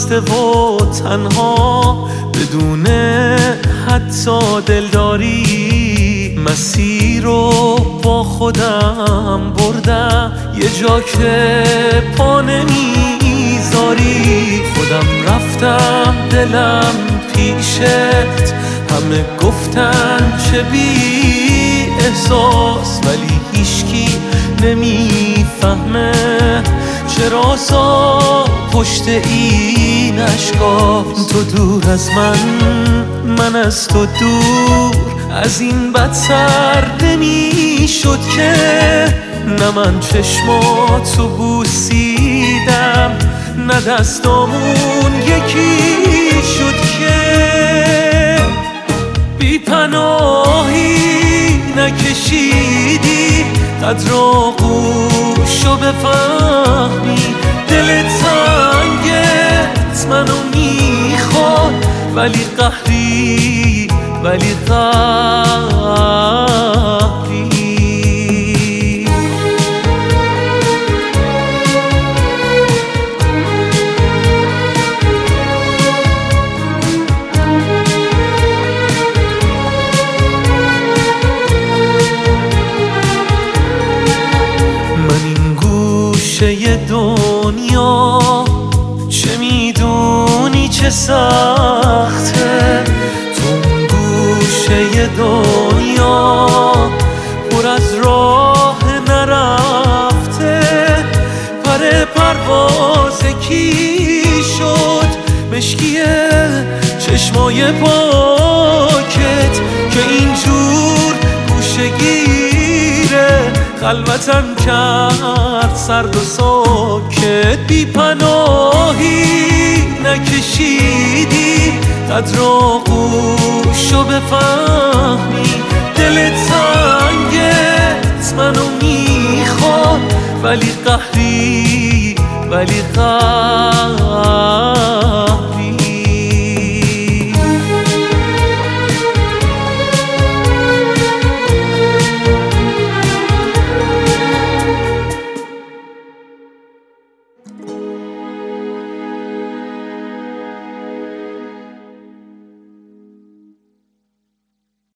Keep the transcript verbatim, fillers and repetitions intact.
خسته و تنها بدون حتی دلداری، مسیر رو با خودم بردم یه جا که پا نمیذاری. خودم رفتم دلم پیشت، همه گفتن چه بی احساس، ولی هیچکی نمیفهمه چه رازا پشت این اشکاست. تو دور از من، من از تو دور، از این بدتر نمیشد که نه من چشماتو بوسیدم نه دستامون یکی شد که بی پناهی نکشیدی قدر آغوشو بفهمی. دل تنگت منو میخواد ولی قهری، ولی قهری. گوشه دنیا چه میدونی چه سخته، تو اون گوشه دنیا پر از راه نرفته. پر پرواز کی شد مشکیه چشمای پاکت که اینجور گوشه گیره خلوتم کرد سرد و ساکت. بی پناهی نکشیدی قدر آغوشو بفهمی. دل تنگت منو میخواد ولی قهری، ولی قهری.